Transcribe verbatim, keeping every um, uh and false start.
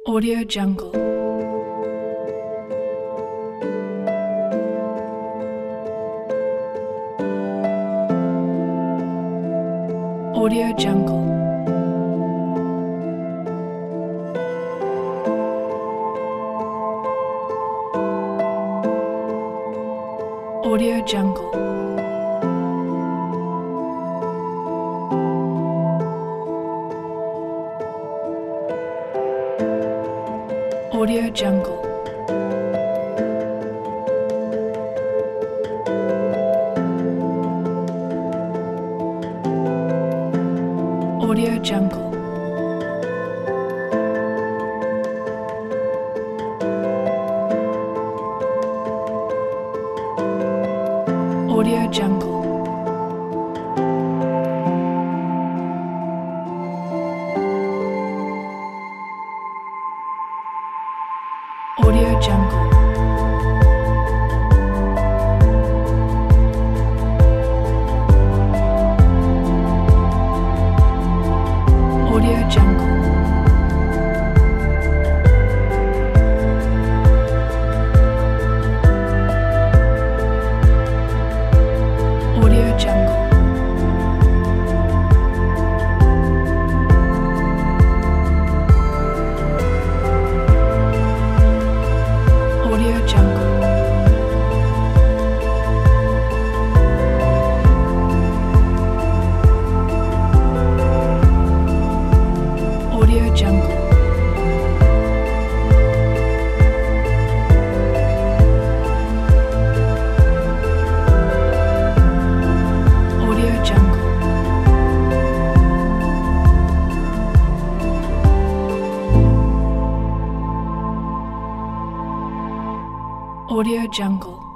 Audio Jungle. Audio Jungle. Audio Jungle. Audio Jungle. Audio Jungle. Audio Jungle. Audio Jungle. Audio Jungle. Audio Jungle. Audio Jungle. Audio Jungle. Audio Jungle. Audio Jungle.